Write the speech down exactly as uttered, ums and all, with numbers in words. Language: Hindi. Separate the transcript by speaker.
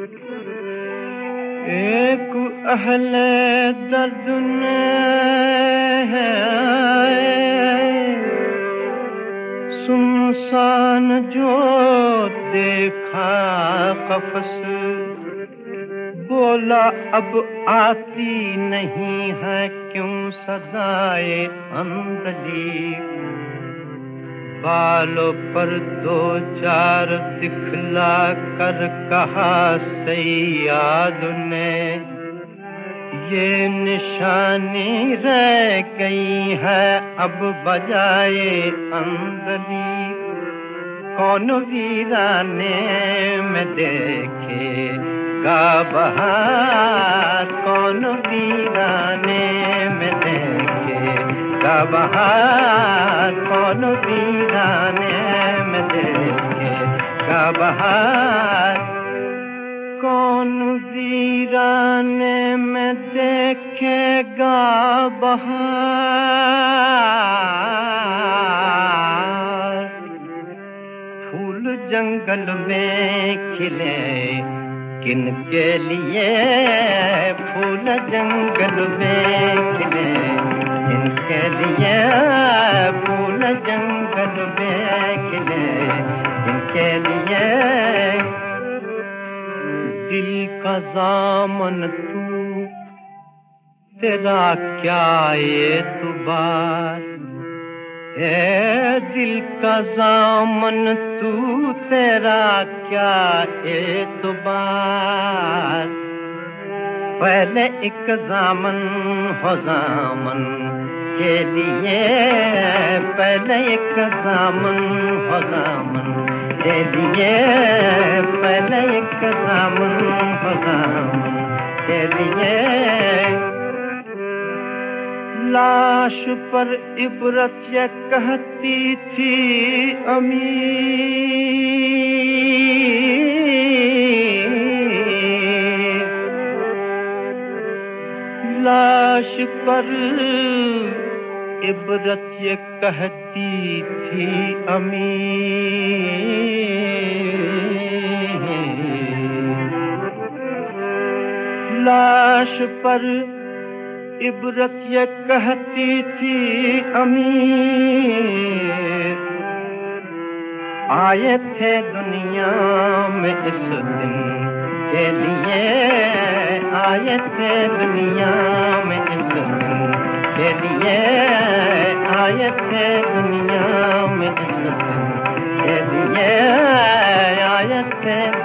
Speaker 1: एक अहले दर्द ने सुनसान जो देखा कफस, बोला अब आती नहीं है क्यों सदाए अंदली। बालों पर दो चार दिखला कर कहा सैयाद ने, ये निशानी रह गई है अब बजाए अंदली। कौन वीराने में देखेगा बहार, कौन वीराने में देखेगा बहार, कौन वीराने में देखेगा बहार। कौन वीराने में देखेगा बहार। फूल जंगल में खिले किनके लिए, फूल जंगल में खिले किनके लिए, फूल जंगल में खिले किनके लिए। दिल का दामन तू तेरा क्या एतबार, ए दिल का दामन तू तेरा क्या एतबार। पहले एक दामन हो दामन के लिए, पहले एक दामन हो दामन के लिए, पहले एक दामन हो दामन के लिए। लाश पर इबरत ये कहती थी अमी, लाश पर इबरत ये कहती थी अमी। लाश पर इबरत ये कहती थी अमी। आए थे दुनिया में इस दिन के लिए, आए थे दुनिया में इस दिन के लिए, आए थे दुनिया में इस दिन के लिए, आए थे